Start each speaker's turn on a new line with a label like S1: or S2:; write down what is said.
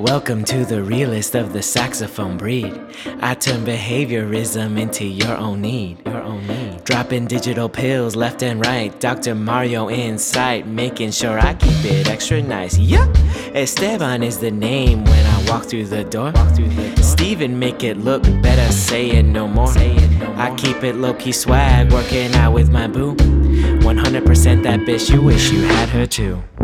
S1: Welcome to the realest of the saxophone breed. I turn behaviorism into your own need. Dropping digital pills left and right. Dr. Mario in sight, making sure I keep it extra nice. Yeah, Esteban is the name when I walk through the door. Steven, make it look better, say it no more. I keep it low-key swag, working out with my boo. 100% that bitch, you wish you had her too.